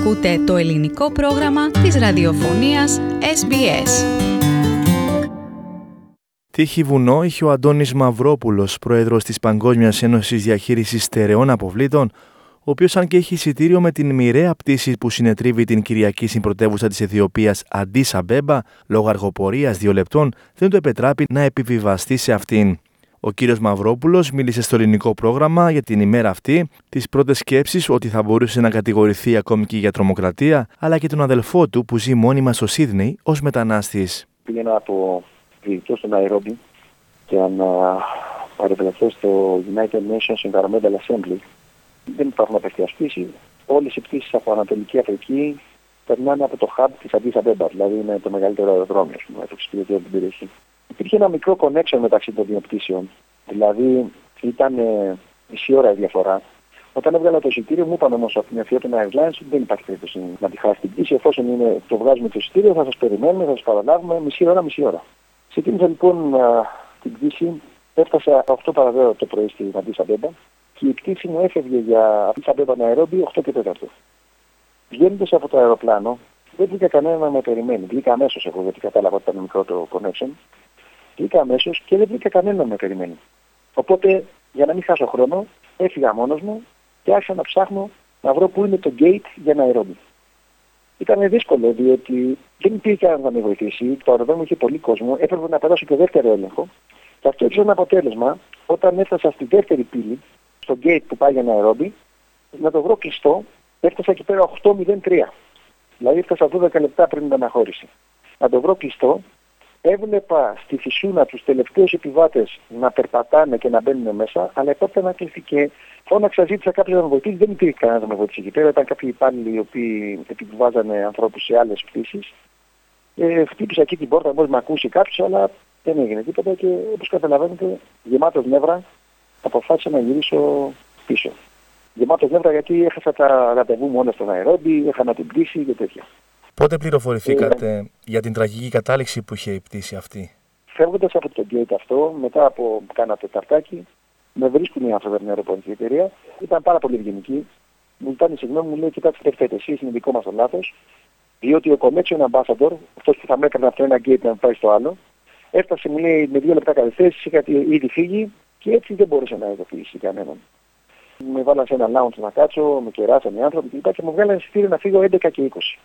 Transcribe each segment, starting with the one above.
Ακούτε το ελληνικό πρόγραμμα της ραδιοφωνίας SBS. Τύχη βουνό είχε ο Αντώνης Μαυρόπουλος, πρόεδρος της Παγκόσμιας Ένωσης Διαχείρισης Στερεών Αποβλήτων, ο οποίος, αν και έχει εισιτήριο με την μοιραία πτήση που συνετρίβει την Κυριακή στην πρωτεύουσα της Αιθιοπίας Αντίς Αμπέμπα, λόγω αργοπορίας 2 λεπτών, δεν του επετράπει να επιβιβαστεί σε αυτήν. Ο κύριος Μαυρόπουλος μίλησε στο ελληνικό πρόγραμμα για την ημέρα αυτή, τις πρώτες σκέψεις ότι θα μπορούσε να κατηγορηθεί ακόμη και για τρομοκρατία, αλλά και τον αδελφό του που ζει μόνιμα στο Σίδνεϊ ως μετανάστης. Πήγαινα από διοικητό στο Ναϊρόμπι για να παρευρεθώ στο United Nations Environmental Assembly. Δεν υπάρχουν απευθείας πτήσεις. Όλες οι πτήσεις από Ανατολική Αφρική περνάνε από το hub της Αντίς Αμπέμπα, δηλαδή είναι το μεγαλύτερο αεροδρόμιο, το εξυπηρετεί την περιοχή. Υπήρχε ένα μικρό connection μεταξύ των δύο πτήσεων. Δηλαδή ήταν μισή ώρα η διαφορά. Όταν έβγαλα το εισιτήριο, μου είπαν όμως από την Ethiopian Airlines δεν υπάρχει περίπτωση να τη χάσει την πτήση. Εφόσον το βγάζουμε το εισιτήριο, θα σας περιμένουμε, θα σας παραλάβουμε μισή ώρα. Ξεκίνησα λοιπόν την πτήση, έφτασα 8 παραδέω το πρωί στην Αντίς Αμπέμπα και η πτήση μου έφευγε για Αντίς Αμπέμπα Ναϊρόμπι 8 και 4. Βγαίνοντας από το αεροπλάνο, δεν βρήκα κανένα να με περιμένει. Βγήκα αμέσως εγώ, γιατί κατάλαβα ότι ήταν μικρό το connection. Βγήκα αμέσως και δεν βρήκα κανένα να με περιμένει. Οπότε, για να μην χάσω χρόνο, έφυγα μόνος μου και άρχισα να ψάχνω να βρω πού είναι το gate για Ναϊρόμπι. Ήταν δύσκολο, διότι δεν υπήρχε κανένα να με βοηθήσει. Το αεροδρόμιο είχε πολύ κόσμο, έπρεπε να περάσω και δεύτερο έλεγχο. Και αυτό είχε ένα αποτέλεσμα, όταν έφτασα στη δεύτερη πύλη, στο gate που πάει για Ναϊρόμπι, να το βρω κλειστό, έφτασα εκεί πέρα 8:03. Δηλαδή έφτασα 12 λεπτά πριν την αναχώρηση. Να το βρω κλειστό, έβλεπα στη φυσούνα τους τελευταίους επιβάτες να περπατάνε και να μπαίνουν μέσα, αλλά επόπτε να κλειστεί και φώναξα, ζήτησα κάποιον να με βοηθήσει. Δεν υπήρχε κανένα να με βοηθήσει εκεί πέρα. Ήταν κάποιοι υπάλληλοι οι οποίοι επιβάζανε ανθρώπους σε άλλες πτήσεις. Χτύπησα εκεί την πόρτα, μόλις με ακούσει κάποιος, αλλά δεν έγινε τίποτα και όπως καταλαβαίνετε, γεμάτος νεύρα, αποφάσισα να γυρίσω πίσω. Γεμάτος νεύρα γιατί έχασα τα ραντεβού μου όλα στο Ναϊρόμπι, έχανα την πτήση και τέτοια. Πότε πληροφορηθήκατε για την τραγική κατάληξη που είχε η πτήση αυτή? Φεύγοντας από το gate αυτό, μετά από κάνα τεταρτάκι, με βρίσκουν οι άνθρωποι από την αεροπορική εταιρεία. Ήταν πάρα πολύ ευγενικοί. Μου ζητάνε συγγνώμη, μου λέει: κοιτάξτε, δεν φταίτε εσείς, είναι δικό μας το λάθος. Διότι ο connection ambassador, αυτός που θα με έκανε από το ένα gate να πάει στο άλλο, έφτασε, μου λέει, με 2 λεπτά καθυστέρηση, είχα ήδη φύγει και έτσι δεν μπορούσε να ειδοποιήσει κανέναν. Με βάλαν σε ένα lounge να κάτσω, με κεράσαν οι άνθρωποι και μου βγάλανε εισιτήριο να φύγω 11 και 20.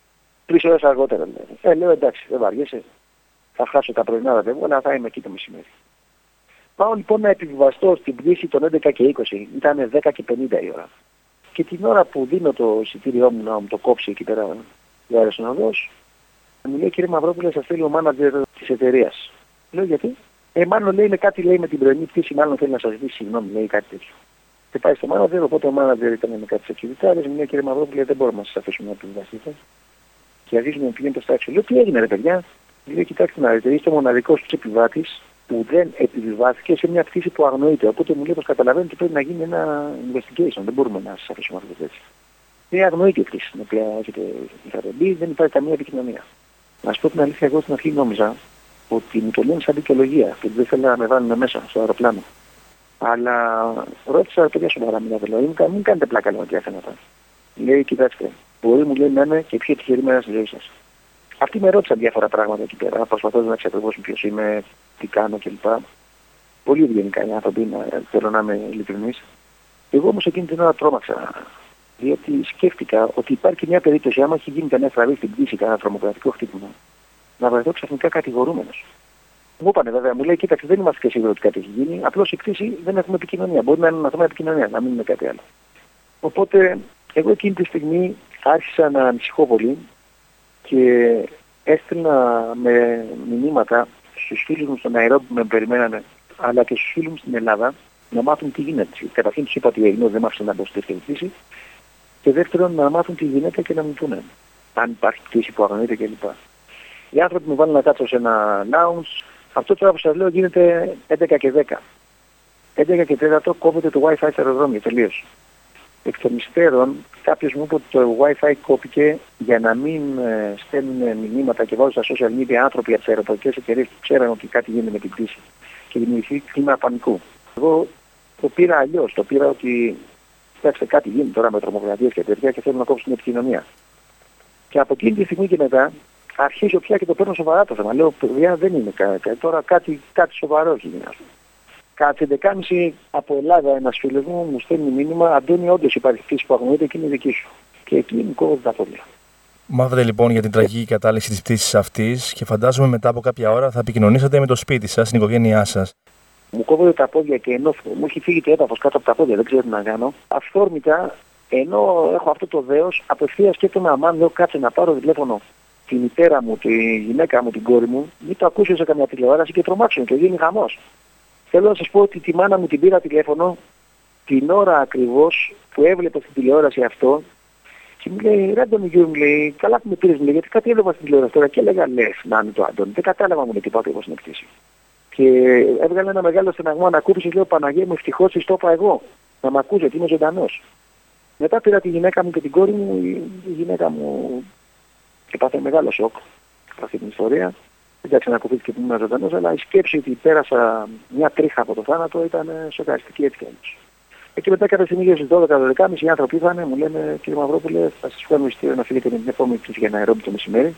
3 ώρες αργότερα δηλαδή. Λέω εντάξει, δεν βαριέσαι. Θα χάσω τα πρωινά ραντεβού, αλλά θα είμαι εκεί το μεσημέρι. Πάω λοιπόν να επιβιβαστώ στην πτήση των 11 και 20. Ήταν 10 και 50 η ώρα. Και την ώρα που δίνω το εισιτήριό μου να μου το κόψει εκεί πέρα ο αεροσυνοδός, μου λέει: κύριε Μαυρόπουλε, σας θέλει ο μάνατζερ της εταιρείας. Λέω: γιατί? Μάλλον λέει είναι κάτι λέει με την πρωινή πτήση, μάλλον θέλει να σας δει συγγνώμη, λέει κάτι τέτοιο. Και πάει στο μάνατζερ, οπότε ο μάνατζερ ήταν με κάτι σεκιουριτάδες, μου λέει: κύριε Μαυρόπουλε, δεν μπορούμε να σας αφήσουμε να επιβιβαστείτε. Και αρχίζει να πηγαίνει στο έξω. Λέω: τι έγινε, ρε παιδιά? Λέει: κοιτάξτε να δείτε, είστε ο μοναδικός επιβάτης που δεν επιβιβάστηκε σε μια πτήση που αγνοείται. Οπότε μου λέει: πως καταλαβαίνετε, πρέπει να γίνει ένα investigation. Δεν μπορούμε να σας αφήσουμε αυτό έτσι. Είναι αγνοείται η πτήση στην οποία έχετε μπει, δεν υπάρχει καμία επικοινωνία. Να σου πω την αλήθεια, εγώ στην αρχή νόμιζα ότι μου το λένε σαν δικαιολογία και δεν θέλω να με βάλουν μέσα στο αεροπλάνο. Αλλά ρώτησα: παιδιά, σοβαρά μιλάτε, μην κάνετε πλάκα με τέτοια θέματα. Λέει: κοιτάξτε, μπορεί μου λέει να είμαι και πιο τυχερή μέρα στη ζωή σας. Αυτοί με ρώτησαν διάφορα πράγματα εκεί πέρα, προσπαθώντας να ξεπρεβώσουν ποιος είμαι, τι κάνω κλπ. Πολύ ευγενικά οι άνθρωποι, θέλω να είμαι ειλικρινής. Εγώ όμως εκείνη την ώρα τρόμαξα, διότι σκέφτηκα ότι υπάρχει μια περίπτωση, άμα έχει γίνει κανένα στραβή στην πτήση, κανένα τρομοκρατικό χτύπημα, να βρεθώ ξαφνικά κατηγορούμενος. Μου είπανε βέβαια, μου λέει: κοίταξε, δεν είμαστε και σίγουροι ότι κάτι έχει γίνει, απλώς η πτήση δεν έχουμε επικοινωνία. Μπορεί να είναι ένα θέμα επικοινωνία, να μην είναι κάτι άλλο. Οπότε, εγώ εκείνη τη στιγμή άρχισα να ανησυχώ πολύ και έστελνα με μηνύματα στους φίλους μου στο Ναϊρόμπι που με περιμένανε, αλλά και στους φίλους μου στην Ελλάδα να μάθουν τι γίνεται. Καταρχήν τους είπα ότι έγινε, δεν μ' άφησαν να μπω στη δεύτερη πτήση. Και δεύτερον, να μάθουν τι γίνεται και να μου πούνε αν υπάρχει πτήση που αγνοείται κλπ. Οι άνθρωποι με βάλουν να κάτσω σε ένα lounge. Αυτό τώρα που σας λέω γίνεται 11 και 10. 11 και 4 κόβεται το Wi-Fi στο αεροδρόμιο τελείως. Εκ των υστέρων, κάποιος μου είπε ότι το Wi-Fi κόπηκε για να μην στέλνουν μηνύματα και βάζουν στα social media άνθρωποι από τις αεροπορικές εταιρείες που ξέραν ότι κάτι γίνεται με την πτήση και δημιουργηθεί κλίμα πανικού. Εγώ το πήρα αλλιώς. Το πήρα ότι κοιτάξτε, κάτι γίνεται τώρα με τρομοκρατίες και τέτοια και θέλουν να κόψουν την επικοινωνία. Και από εκείνη τη στιγμή και μετά αρχίζω πια και το παίρνω σοβαρά το θέμα. Λέω, παιδιά, δεν είναι τώρα κάτι σοβαρό έχει γίνει. Κάτι 11.30 από Ελλάδα ένας φίλος μου στέλνει μήνυμα, Αντώνη, όντως υπάρχει πτήση που αγνοείται και είναι δική σου. Και εκεί μου κόβω τα πόδια. Μάθατε λοιπόν για την τραγική κατάληξη της πτήσης αυτής και φαντάζομαι μετά από κάποια ώρα θα επικοινωνήσατε με το σπίτι σας, την οικογένειά σας. Μου κόβονται τα πόδια και ενώ μου έχει φύγει το έδαφος κάτω από τα πόδια, δεν ξέρω τι να κάνω. Αυθόρμητα, ενώ έχω αυτό το δέος, απευθείας σκέφτομαι αμάν, λέω κάτσε να πάρω τηλέφωνο τη μητέρα μου, τη γυναίκα μου, την κόρη μου, μην το ακούσω σε καμιά τηλεόραση και τρομάξουν και γίνει χαμός. Θέλω να σας πω ότι τη μάνα μου την πήρα τηλέφωνο την ώρα ακριβώς που έβλεπα στην τηλεόραση αυτό και μου λέει, ρε Αντώνη μου λέει, καλά που με πήρες, μου λέει, γιατί κάτι έβλεπα στην τηλεόραση τώρα και έλεγα, λες, να είναι το Αντώνη, δεν κατάλαβα μου τι πάω ακριβώς στην εκτίση. Και έβγαλε ένα μεγάλο στεναγμό ανακούφιση, λέω, Παναγία μου, ευτυχώς το είπα εγώ, να μ' ακούσει ότι είμαι ζωντανός. Μετά πήρα τη γυναίκα μου και την κόρη μου, η γυναίκα μου έπαθε μεγάλο σοκ αυτή την ιστορία. Δεν ξανακουφίστηκε που ήμουν ζωντανός, αλλά η σκέψη ότι πέρασα μια τρίχα από το θάνατο ήταν σοκαριστική έτσι κι αλλιώς. Εκεί μετά κάποια στιγμή για στις 12-12.30 οι άνθρωποι ήρθαν, μου λένε, κύριε Μαυρόπουλε, θα σας φέρουμε εισιτήριο να φύγετε με την επόμενη πτήση για Ναϊρόμπι το μεσημέρι.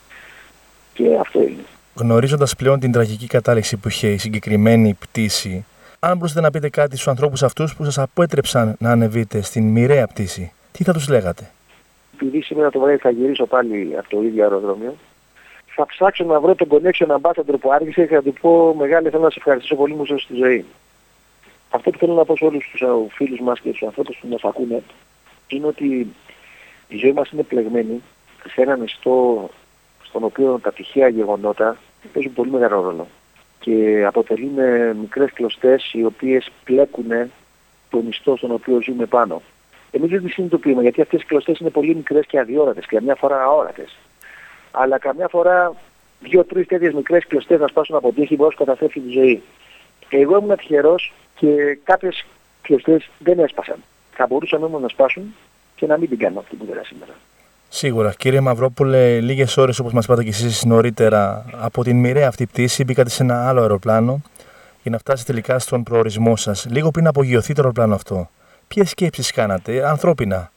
Και αυτό είναι. Γνωρίζοντας πλέον την τραγική κατάληξη που είχε η συγκεκριμένη πτήση, αν μπορούσατε να πείτε κάτι στους ανθρώπους αυτούς που σας απέτρεψαν να ανεβείτε στην μοιραία πτήση, τι θα τους λέγατε? Επειδή σήμερα το βράδυ θα γυρίσω πάλι από το ίδιο αεροδρόμιο, θα ψάξω να βρω τον connection ambassador που άργησε και θα του πω, μεγάλη, θέλω να σε ευχαριστήσω πολύ, μου ζω στη ζωή. Αυτό που θέλω να πω σε όλους τους φίλους μας και τους ανθρώπους που μας ακούνε είναι ότι η ζωή μας είναι πλεγμένη σε έναν ιστό στον οποίο τα τυχαία γεγονότα παίζουν πολύ μεγάλο ρόλο και αποτελούν μικρές κλωστές οι οποίες πλέκουν τον ιστό στον οποίο ζούμε πάνω. Εμείς δεν τις συνειδητοποιούμε γιατί αυτές οι κλωστές είναι πολύ μικρές και αδιόρατες και καμιά φορά αόρατες. Αλλά καμιά φορά 2-3 τέτοιες μικρές κλωστές να σπάσουν από τύχη μπορεί να καταστρέψει τη ζωή. Εγώ ήμουν τυχερός και κάποιες κλωστές δεν έσπασαν. Θα μπορούσαν όμως να σπάσουν και να μην την κάνω αυτή που δεν σήμερα. Σίγουρα. Κύριε Μαυρόπουλε, λίγες ώρες όπως μας είπατε και εσείς νωρίτερα από την μοιραία αυτή πτήση μπήκατε σε ένα άλλο αεροπλάνο για να φτάσετε τελικά στον προορισμό σας. Λίγο πριν απογειωθεί το αεροπλάνο αυτό, ποιες σκέψεις κάνατε, ανθρώπινα?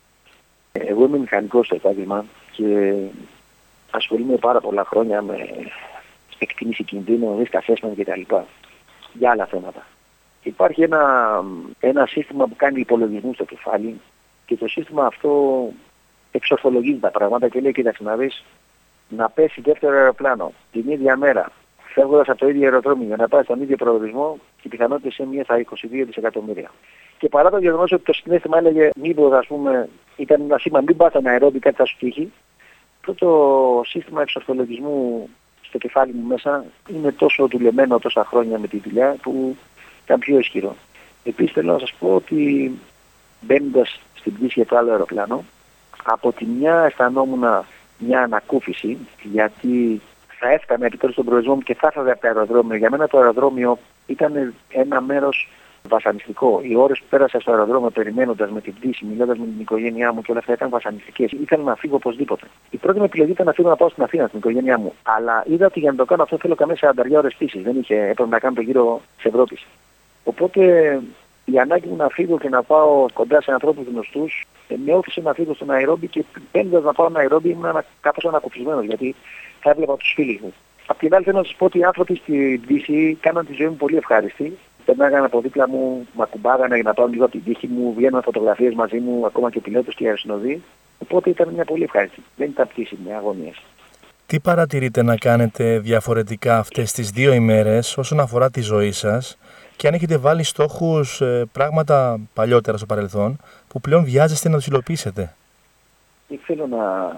Εγώ είμαι μηχανικός στο επάγγελμα και ασχολούμαι πάρα πολλά χρόνια με εκτίμηση κινδύνου, risk assessment κτλ. Για άλλα θέματα. Υπάρχει ένα σύστημα που κάνει υπολογισμούς στο κεφάλι και το σύστημα αυτό εξορθολογίζει τα πράγματα και λέει, κοίταξε να δεις, να πέσει δεύτερο αεροπλάνο την ίδια μέρα, φεύγοντας από το ίδιο αεροδρόμιο για να πάει στον ίδιο προορισμό, και οι πιθανότητες είναι μία στα 22 δισεκατομμύρια. Και παρά το γεγονός ότι το συνέστημα έλεγε, μήπως ας πούμε ήταν ένα σήμα, μην πας ένα Ναϊρόμπι, κάτι θα σου τύχει, αυτό το σύστημα εξορθολογισμού στο κεφάλι μου μέσα είναι τόσο δουλεμένο τόσα χρόνια με τη δουλειά που ήταν πιο ισχυρό. Επίσης θέλω να σας πω ότι μπαίνοντας στην πτήση για το άλλο αεροπλάνο, από τη μια αισθανόμουν μια ανακούφιση γιατί θα έφτανα επιτέλους στον προορισμό μου και θα έφτανα από το αεροδρόμιο. Για μένα το αεροδρόμιο ήταν ένα μέρος βασανιστικό. Οι ώρες που πέρασα στο αεροδρόμιο περιμένοντας με την πτήση, μιλώντας με την οικογένειά μου και όλα αυτά ήταν βασανιστικές. Ήθελα να φύγω οπωσδήποτε. Η πρώτη μου επιλογή ήταν να φύγω να πάω στην Αθήνα, στην οικογένειά μου. Αλλά είδα ότι για να το κάνω αυτό θέλω καμία 40 ώρες πτήσης. Έπρεπε να κάνω το γύρο της Ευρώπης. Οπότε η ανάγκη μου να φύγω και να πάω κοντά σε ανθρώπους γνωστούς με όθησε να φύγω στο Ναϊρόμπι και μπαίνοντας να πάω στο Ναϊρόμπι ήμουν κάπως ανακουφισμένος γιατί θα έβλεπα τους φίλους μου. Απ' την άλλη θέλω να σας πω ότι οι άνθρωποι στην πτήση κάναν τη ζωή μου πολύ ευχάριστη. Περνάγανε από δίπλα μου, με ακουμπάγανε για να πάω λίγο από την τύχη μου, βγαίνουν φωτογραφίες μαζί μου, ακόμα και πιλότους και αεροσυνοδοί. Οπότε ήταν μια πολύ ευχάριστη. Δεν ήταν πτήση με αγωνίες. Τι παρατηρείτε να κάνετε διαφορετικά αυτές τις 2 ημέρες όσον αφορά τη ζωή σας και αν έχετε βάλει στόχους, πράγματα παλιότερα στο παρελθόν που πλέον βιάζεστε να τους υλοποιήσετε? Δεν θέλω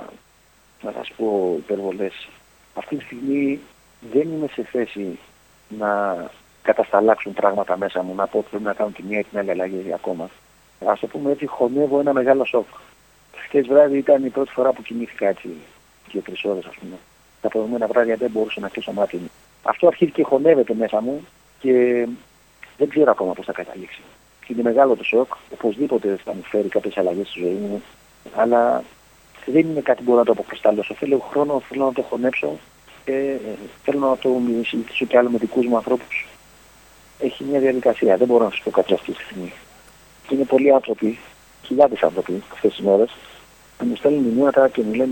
να σας πω υπερβολές. Αυτή τη στιγμή δεν είμαι σε θέση να κατασταλάξουν πράγματα μέσα μου, να πω ότι πρέπει να κάνω τη μία ή την άλλη αλλαγή ακόμα. Ας το πούμε έτσι, χωνεύω ένα μεγάλο σοκ. Χθες βράδυ ήταν η πρώτη φορά που κοιμήθηκα έτσι 2-3 ώρες ας πούμε. Τα προηγούμενα βράδια δεν μπορούσα να κλείσω μάτι μου. Αυτό αρχίζει και χωνεύεται μέσα μου και δεν ξέρω ακόμα πώς θα καταλήξει. Είναι μεγάλο το σοκ, οπωσδήποτε θα μου φέρει κάποιες αλλαγές στη ζωή μου, αλλά δεν είναι κάτι που μπορώ να το αποκριστάλλωσω. Θέλω χρόνο, θέλω να το χωνέψω και θέλω να το συζητήσω κι άλλο με δικούς μου ανθρώπους. Έχει μια διαδικασία, δεν μπορώ να σας πω κάτι αυτή τη στιγμή. είναι πολλοί άνθρωποι, χιλιάδες άνθρωποι αυτές τις μέρες, που μου στέλνουν μηνύματα και μου λένε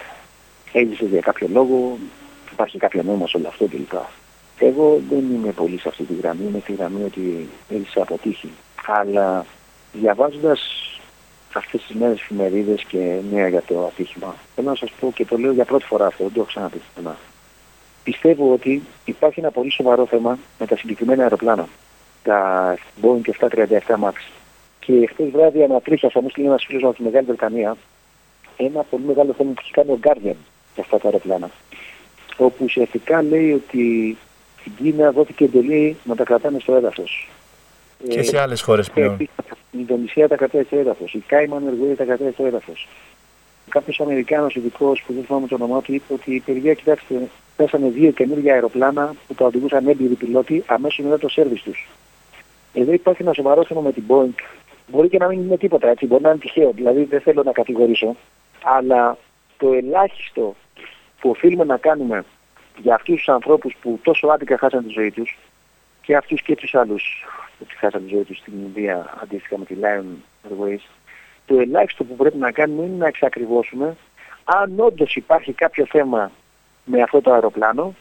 έζησες για κάποιο λόγο, υπάρχει κάποιο νόημα σε όλο αυτό κλπ. Εγώ δεν είμαι πολύ σε αυτή τη γραμμή, είμαι στη γραμμή ότι έζησα από τύχη. Αλλά διαβάζοντας αυτές τις μέρες εφημερίδες και νέα για το ατύχημα, θέλω να σας πω και το λέω για πρώτη φορά αυτό, δεν το έχω ξαναπεί πουθενά. Πιστεύω ότι υπάρχει ένα πολύ σοβαρό θέμα με τα συγκεκριμένα αεροπλάνα, τα Boeing 737 MAX. Και χθες βράδυ ανατρίχιασα, μου στείλει ένας φίλος από τη Μεγάλη Βρετανία, ένα πολύ μεγάλο θέμα που έχει κάνει ο Guardian για αυτά τα αεροπλάνα. Όπου ουσιαστικά λέει ότι στην Κίνα δόθηκε εντολή να τα κρατάνε στο έδαφος. Και σε άλλες χώρες πλέον. Η Ινδονησία τα κρατάει στο έδαφος, η Κάιμαν Εργοία τα κρατάει στο έδαφος. Κάποιος Αμερικάνος ειδικός που δεν θυμάμαι το όνομά του είπε ότι παιδιά, κοιτάξτε, πέσανε 2 καινούργια αεροπλάνα που τα οδηγούσαν έμπειροι πιλότοι αμέσως μετά το σέρβις τους. Εδώ υπάρχει ένα σοβαρό θέμα με την Boeing. Μπορεί και να μην είναι τίποτα έτσι, μπορεί να είναι τυχαίο, δηλαδή δεν θέλω να κατηγορήσω. Αλλά το ελάχιστο που οφείλουμε να κάνουμε για αυτούς τους ανθρώπους που τόσο άδικα χάσαν τη ζωή τους, και αυτούς και τους άλλους που χάσαν τη ζωή τους στην Ινδία αντίστοιχα με τη Lion Airways, το ελάχιστο που πρέπει να κάνουμε είναι να εξακριβώσουμε αν όντως υπάρχει κάποιο θέμα με αυτό το αεροπλάνο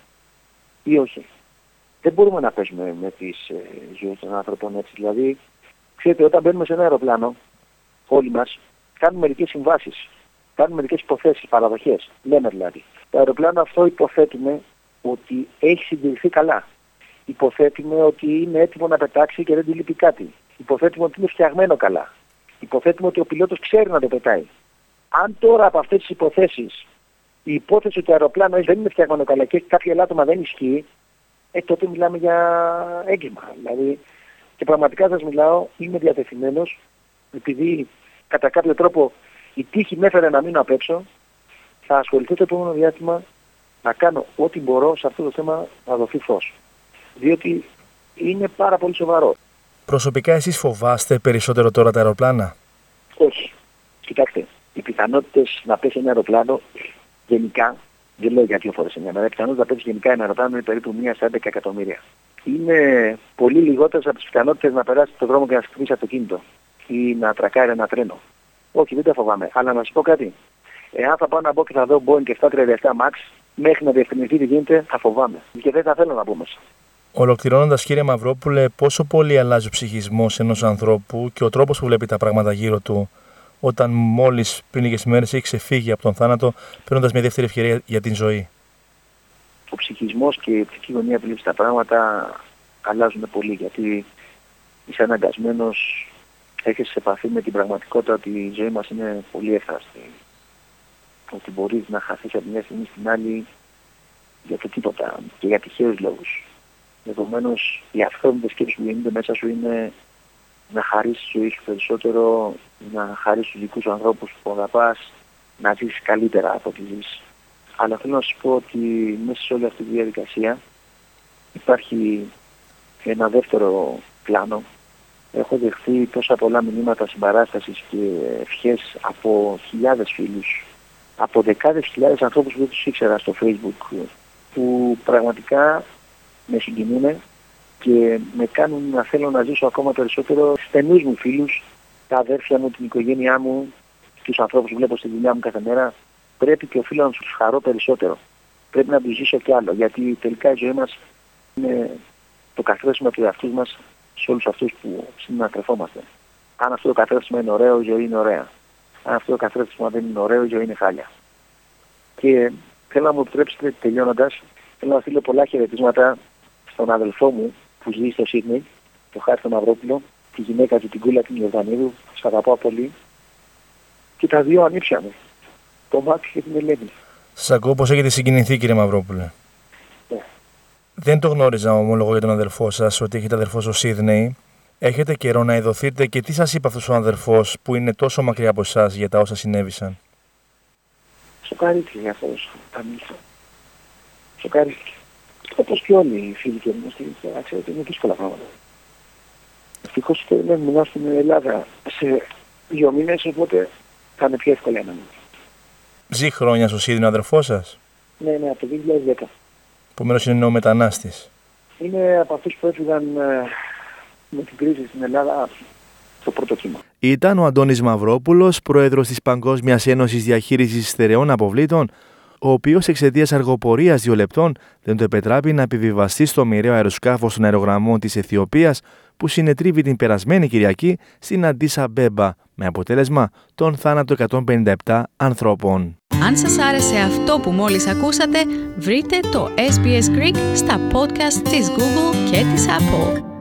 ή όχι. Δεν μπορούμε να παίζουμε με τις ζωές των άνθρωπων έτσι. Δηλαδή, ξέρετε, όταν μπαίνουμε σε ένα αεροπλάνο, όλοι μας κάνουμε μερικές συμβάσεις, κάνουμε μερικές υποθέσεις, παραδοχές. Λέμε δηλαδή, το αεροπλάνο αυτό υποθέτουμε ότι έχει συντηρηθεί καλά. Υποθέτουμε ότι είναι έτοιμο να πετάξει και δεν του λείπει κάτι. Υποθέτουμε ότι είναι φτιαγμένο καλά. Υποθέτουμε ότι ο πιλότος ξέρει να το πετάει. Αν τώρα από αυτές τις υποθέσεις η υπόθεση ότι το αεροπλάνο δεν είναι φτιαγμένο καλά και έχει κάποιο ελάττωμα δεν ισχύει, τότε μιλάμε για έγκλημα. Δηλαδή, και πραγματικά σας μιλάω, είμαι διατεθειμένος, επειδή κατά κάποιο τρόπο η τύχη με έφερε να μείνω απ' έξω, θα ασχοληθώ το επόμενο διάστημα να κάνω ό,τι μπορώ σε αυτό το θέμα να δοθεί φως. Διότι είναι πάρα πολύ σοβαρό. Προσωπικά εσείς φοβάστε περισσότερο τώρα τα αεροπλάνα? Όχι. Κοιτάξτε, οι πιθανότητες να πέσει ένα αεροπλάνο γενικά, δεν λέω για 2 φορές σε μια μέρα, οι πιθανότητες να πέσει γενικά ένα αεροπλάνο είναι περίπου 1 στα 11 εκατομμύρια. Είναι πολύ λιγότερες από τις πιθανότητες να περάσει το δρόμο και να χτυπήσει αυτοκίνητο ή να τρακάρει ένα τρένο. Όχι, δεν τα φοβάμαι. Αλλά να σας πω κάτι. Εάν θα πάω να μπω και θα δω Boeing 737 MAX, μέχρι να διευκρινιστεί τι γίνεται, θα φοβάμαι. Και δεν θα θέλω να μπω μέσα. Ολοκληρώνοντας, κύριε Μαυρόπουλε, πόσο πολύ αλλάζει ο ψυχισμός ενός ανθρώπου και ο τρόπος που βλέπει τα πράγματα γύρω του, όταν μόλις πριν λίγες μέρες έχει ξεφύγει από τον θάνατο, παίρνοντας μια δεύτερη ευκαιρία για την ζωή? Ο ψυχισμός και η ψυχική γωνία που βλέπει τα πράγματα αλλάζουν πολύ, γιατί είσαι αναγκασμένος, έρχεσαι σε επαφή με την πραγματικότητα ότι η ζωή μας είναι πολύ εύθραστη. Ότι μπορείς να χαθείς από μια στιγμή στην άλλη για το τίποτα και για τυχαίους λόγους. Επομένως, η αυθόρμητη σκέψη που γίνεται μέσα σου είναι να χαρίσεις τη ζωή σου περισσότερο, να χαρίσεις τους δικούς σου ανθρώπους που αγαπάς, να ζήσεις καλύτερα από ό,τι ζεις. Αλλά θέλω να σου πω ότι μέσα σε όλη αυτή τη διαδικασία υπάρχει ένα δεύτερο πλάνο. Έχω δεχθεί τόσα πολλά μηνύματα συμπαράστασης και ευχές από χιλιάδες φίλους, από δεκάδες χιλιάδες ανθρώπους που δεν τους ήξερα στο Facebook, που πραγματικά με συγκινούν και με κάνουν να θέλω να ζήσω ακόμα περισσότερο στενούς μου φίλους, τα αδέρφια μου, την οικογένειά μου, τους ανθρώπους που βλέπω στη δουλειά μου κάθε μέρα. Πρέπει και οφείλω να τους χαρώ περισσότερο. Πρέπει να τους ζήσω κι άλλο, γιατί τελικά η ζωή μας είναι το καθρέφτισμα του εαυτού μας σε όλους αυτούς που συνανατρεφόμαστε. Αν αυτό το καθρέφτισμα είναι ωραίο, η ζωή είναι ωραία. Αν αυτό το καθρέφτισμα δεν είναι ωραίο, η ζωή είναι χάλια. Και θέλω να μου επιτρέψετε, τελειώνοντας, θέλω να στείλω πολλά χαιρετίσματα στον αδελφό μου που ζει στο Σίδνεϊ, τον Χάρη τον Μαυρόπουλο, τη γυναίκα του την Κούλα την Ιορδανίδου, τους αγαπάω πολύ, και τα 2 ανήψια μου, τον Μάκη και την Ελένη. Σας ακούω πως έχετε συγκινηθεί, κύριε Μαυρόπουλε. Ναι. Δεν το γνώριζα, ομολογώ, για τον αδελφό σας, ότι έχετε αδελφό στο Σίδνεϊ. Έχετε καιρό να ειδωθείτε και τι σας είπε αυτός ο αδελφός που είναι τόσο μακριά από εσάς για τα όσα συνέβησαν? Σοκαρίστηκε αυτός, τα μίλησα. Σοκαρίστηκε. Όπως και όλοι οι φίλοι και γνωστοί, ξέρετε, είναι δύσκολα πράγματα. Ευτυχώς δεν μιλάω στην Ελλάδα σε 2 μήνες, οπότε θα είναι πιο εύκολα να μην. Ζει χρόνια στο Σίδνεϊ ο αδελφός σας? Ναι, από το 2010. Επομένως είναι νεομετανάστης. Είναι από αυτούς που έφυγαν με την κρίση στην Ελλάδα στο πρώτο κύμα. Ήταν ο Αντώνης Μαυρόπουλος, πρόεδρος της Παγκόσμιας Ένωσης Διαχείρισης Στερεών Αποβλήτων, ο οποίος εξαιτίας αργοπορίας 2 λεπτών δεν του επετράπη να επιβιβαστεί στο μοιραίο αεροσκάφος των αερογραμμών της Αιθιοπίας που συνετρίβει την περασμένη Κυριακή στην Αντίσα Μπέμπα, με αποτέλεσμα τον θάνατο 157 ανθρώπων. Αν σας άρεσε αυτό που μόλις ακούσατε, βρείτε το SBS Greek στα podcast της Google και της Apple.